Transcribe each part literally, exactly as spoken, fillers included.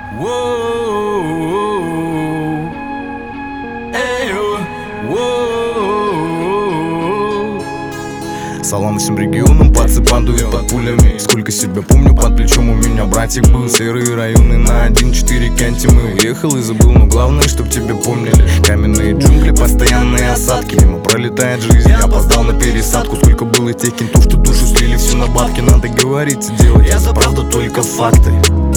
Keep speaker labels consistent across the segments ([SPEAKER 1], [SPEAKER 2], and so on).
[SPEAKER 1] Воу, эй, воу. Салам всем регионам, пацы падают под пулями. Сколько себя помню, под плечом у меня братик был. Серые районы на один четыре кенте. Мы уехал и забыл, но главное, чтоб тебя помнили. Каменные джунгли, постоянные осадки. Мимо пролетает жизнь, я опоздал на пересадку. Сколько было тех кентов, что душу слили все на бабки. Надо говорить и делать, я за правду только факты.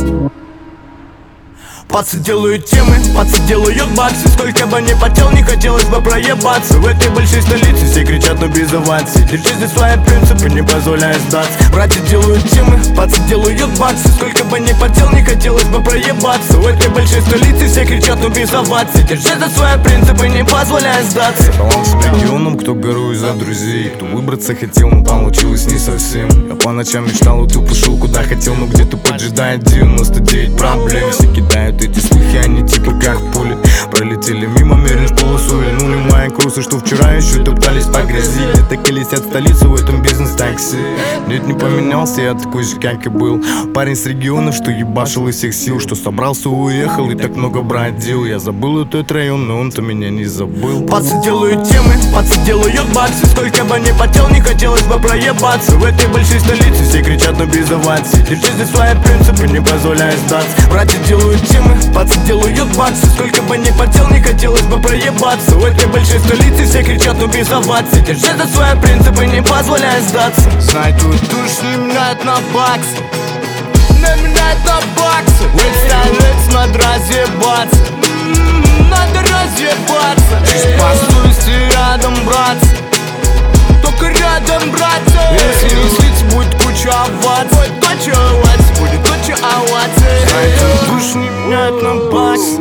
[SPEAKER 1] Пацы делают темы, пацы делают баксы. Сколько бы не потел, не хотелось бы проебаться. В этой большой столице все кричат, но без оваций. Держи за свои принципы, не позволяй сдаться. Братья делают темы, пацы делают баксы. Сколько бы не потел, не хотелось бы проебаться. В этой большой столице все кричат, но без оваций. Держи за свои принципы, не позволяй сдаться. Салам всем регионам, кто горую за друзей. Кто выбраться хотел, но получилось не совсем. Я по ночам мечтал, и ты пошел куда хотел. Но где-то поджидает девяносто девять проблем. Все кидают эти слухи, они типа как пули. Пролетели мимо, меришь полосу, вильнули мои крусы, что вчера еще топтались по грязи. Где-то колесят столицу в этом бизнес-такси. Нет, не поменялся, я такой же, как и был. Парень с регионов, что ебашил из всех сил. Что собрался, уехал и так много бродил. Я забыл этот район, но он-то меня не забыл. Пацы делают темы, пацы делают баксы. Сколько бы не потел, не хотелось бы проебаться. В этой большой столице все кричат, но без оваций. Держи за свои принципы, не позволяй сдаться. Братья делают темы, пацы делают баксы. Сколько бы не потел, не хотелось бы проебаться. В этой большой столице все кричат, но без оваций. Держи за свои принципы, не позволяй сдаться. Знай, твой душ не меняет на баксы. Не меняет на баксы. Ведь станет, надо разъебаться. Надо разъебаться. Чист по совести рядом, братцы. Только рядом, братцы. Если не слить, будет куча оваций. Будет куча оваций, будет куча оваций. Знай, твой душ не меняет на баксы.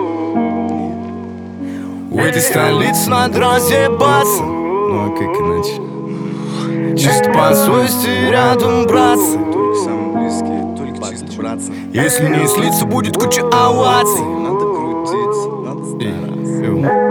[SPEAKER 1] В этой столице надо разъебаться. Ну а как иначе? Чисто по совести рядом, братцы.
[SPEAKER 2] Только самые близкие, только чисто братцы.
[SPEAKER 1] Если не слиться, будет куча оваций.
[SPEAKER 2] Надо крутиться, надо стараться.